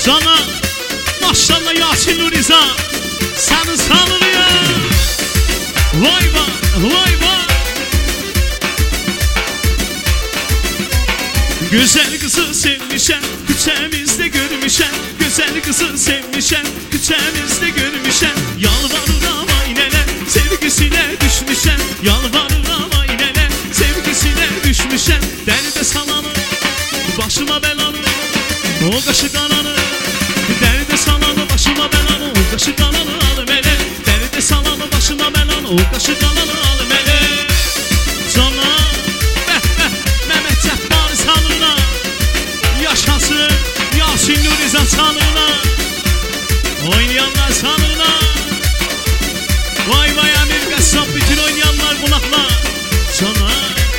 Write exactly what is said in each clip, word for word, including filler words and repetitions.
Cana maşallah Yasin Nuriza senin sağlığı ya. Vay va vay va. Güzel kızı sevmişem küçemizde görmüşem. Güzel kızı sevmişem küçemizde görmüşem. Yalvarıram aynele sevgisine düşmüşem. Yalvarıram aynele sevgisine düşmüşem. Derde salanı başıma belanı o kaşı kananı. Derde salanı başıma belanı o kaşı kananı alım ele. Derde salanı başıma belanı o kaşı kananı alım ele. Cana Mehmet Cəbbari sağlığına yaşasın Yasin Nuriza sağlığına. Oynayanlar sağlığına. Vay vay Amir Qəssab bütün oynayanlar qonaqlar. Cana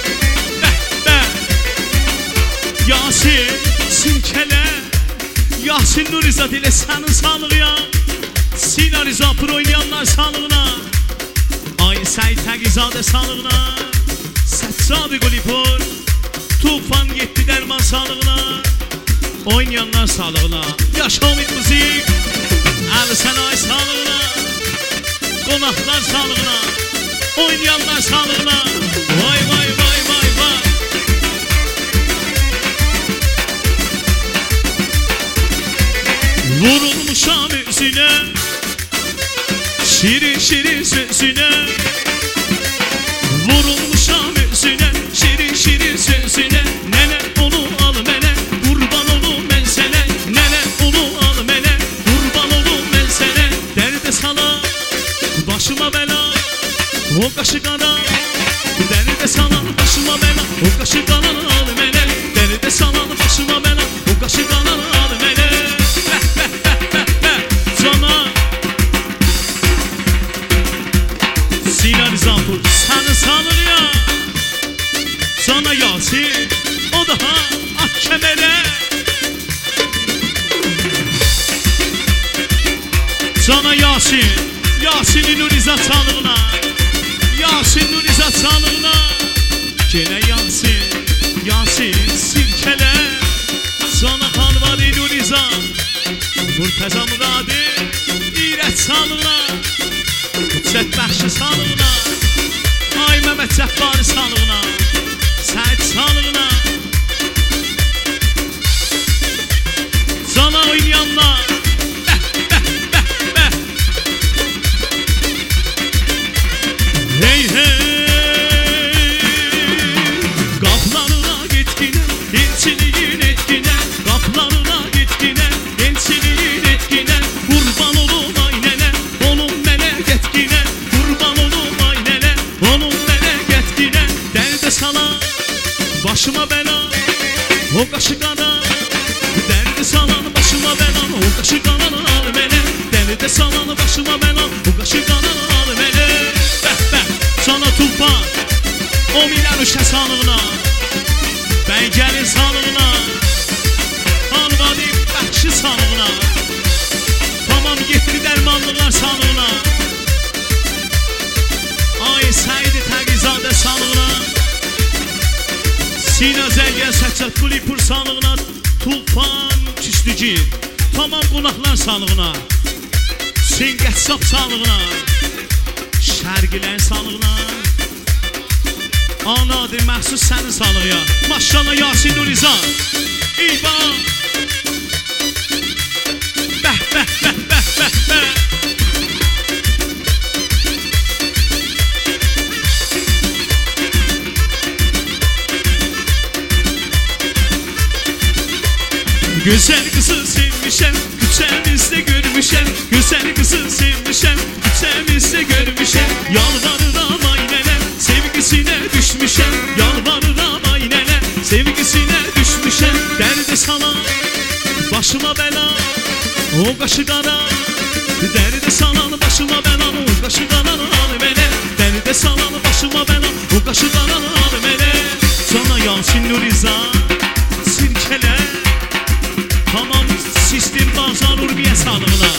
Yasin Sirkələ Yasin Nuriza dilə sənin sağlığı ya. Sina Rizapur oynayanlar sağlığına. Ay Səid Təqizadə sağlığına. Səccadi Qulipur Tufan yetti dərman sağlığına. Oynayanlar sağlığına. Yaşa Umid Müzik Əli Sənay sağlığına. Qonaqlar sağlığına. Oynayanlar sağlığına. Vay vay vay vay vay. Vurulmuşam üzüne şirin şirin sözüne. Vurulmuşam üzüne şirin şirin sözüne. Nene onu al mene kurban olum ben sene. Nene onu al mene kurban olum ben sene. Derde sala başıma bela o kaşı kana. Derde sala başıma bela o kaşı kana al mene. Derde sala başıma bela o kaşı kana al mene. Sina Rizapur səni sağlıq ya. Cana Yasin o daha ak kəmərə. Cana Yasin Yasin Nuriza sağlığına. Yasin Nuriza sağlığına. Gələ Yasin Yasin Sirkələ. Cana Halvari Nuriza Murtəza Muradi İrət sağlığına. Qüdsət bəxşi sağlığına. Ay Məhəmməd Cəbbari sağlığına. Səid sağlığına. Cana oynayanlar bəh bəh bəh bəh. Hey hey qaplarına getkinə elçiliyin etkinə. Qaplarına getkinə elçiliyin etkinə. Qurban olum aynənə onun mələk etkinə. Qurban olum aynənə onun mələk etkinə. Dərdə sala başıma bəla o qaşı qana. Dərdə salan başıma bəla o qaşı qana al mənə. Dərdə salan başıma bəla o qaşı qana al mənə. Bəh bəh Cana Tufan o milyar uşaq sağlığına. Bəygəlin sağlığına. Halvadi bəxşi sağlığına. Tamam yetti dərmanlılar sağlığına. Ay Səid Təqizadə sağlığına. Sina Zərgər Səccad Qulipur sağlığına. Tufan Küslücü tamam qonaqlar sağlığına. Hüseyn Qəssab sağlığına. Şərqilən sağlığına. Anadır məxsus sənin sağlığı. Maşallah Yasin Nuriza. İba bəh bəh bəh bəh bəh bəh. Güzel kızı sevmişem küçemizde görmüşem. Güzel kızı sevmişem küçemizde görmüşem. Yalvarıram aynele sevgisine düşmüşem. Yalvarıram aynele sevgisine düşmüşem. Derde sana başıma bela o qaşı qana. Derde salan başıma bela o qaşı qana al mene. Derde salan başıma bela o qaşı qana al mene. Cana Yasin Nuriza Sirkələ. Tamam sistem bazar Urbiyə sağlığına.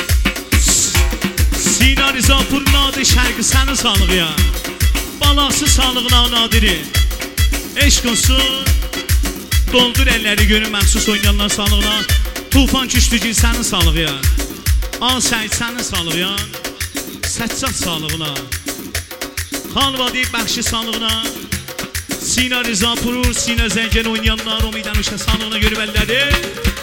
Sina Rizapur Nadir Şərqi sənin sağlığı. Balası sağlığına Nadiri. Eşq olsun. Doldur elləri görün məxsus oynayanlar sağlığına. Tufan Küştücü sənin sağlığı. An Səyid sənin sağlığı. Səccad sağlığına. Xanvadi Bəxşi sağlığına. Sina Rıza Purur, Sina Zəngən oynayanlar, Umidən Uşa sağlığına görüb əllədi.